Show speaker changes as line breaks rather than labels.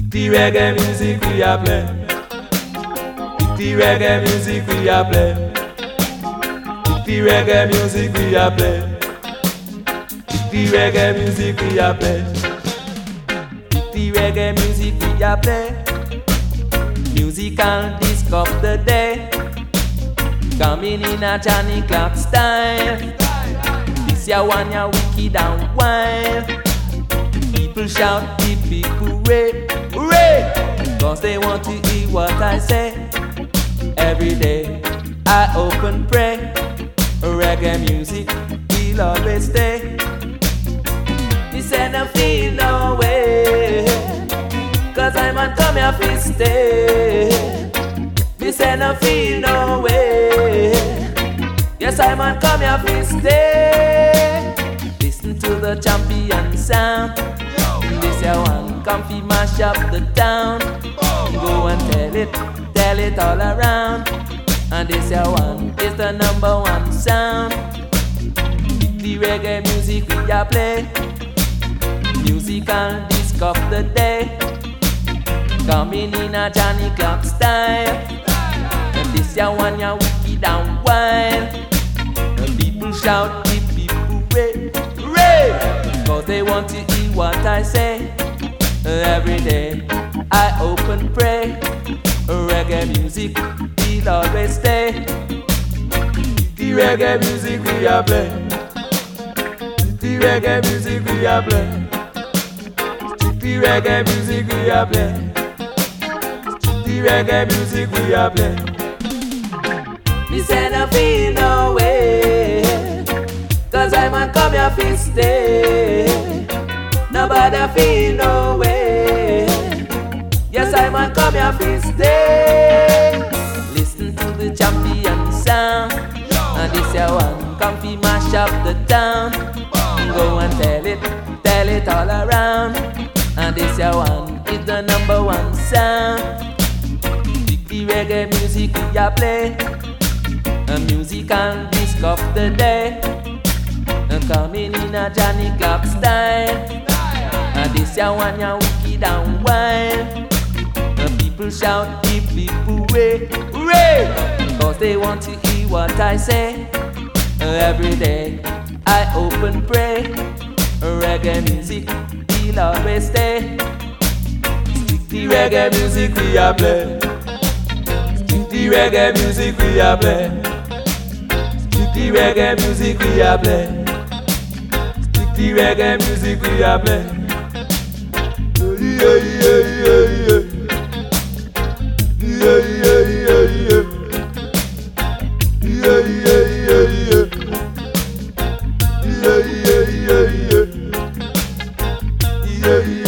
The reggae music we a play. The reggae music we a play. The reggae music we a play. The reggae music we a play. The reggae music we a play. Musical disc of the day, coming in a Johnny Clark style. This ya one ya wicked and wild. People shout, hip hip hooray, hooray, cause they want to hear what I say. Every day I open pray, reggae music will always stay. This ain't no feel no way, cause I'm on come here for stay. This ain't no feel no way, yes I'm on come here for stay. Listen to the champion sound. This ya one comfy mash up the town. Go and tell it all around. And this ya one is the number one sound. The reggae music we a play. Musical disc of the day, coming in a Johnny Clark style. And this ya one ya wicked and wild. The people shout hip hip hooray, hooray, cause they want to hear what I say. Every day I open pray, reggae music will always stay. The reggae music we a play. The reggae music we a play. The reggae music we a play. The reggae music we a play. Me say no feel no way, cause I'm on come here for stay. Nobody feel no way, yes I'm on come here for stay. Listen to the champion sound. And this ya one comfy mash up the town. Go and tell it all around. And this ya one is the number one sound. The reggae music we a play. A musical disc of the day, coming in a Johnny Clark style. And this ya one ya wicked and wild. People shout hip hip hooray, hooray, cause they want to hear what I say. Every day I open pray, reggae music will always stay. The reggae music we a play. The reggae music we a play. The reggae music we a play. The reggae music we a play. Yeah, yeah, yeah, yeah. Yeah, yeah, yeah, yeah. Yeah, yeah, yeah, yeah. Yeah, yeah, yeah, yeah. Yeah, yeah.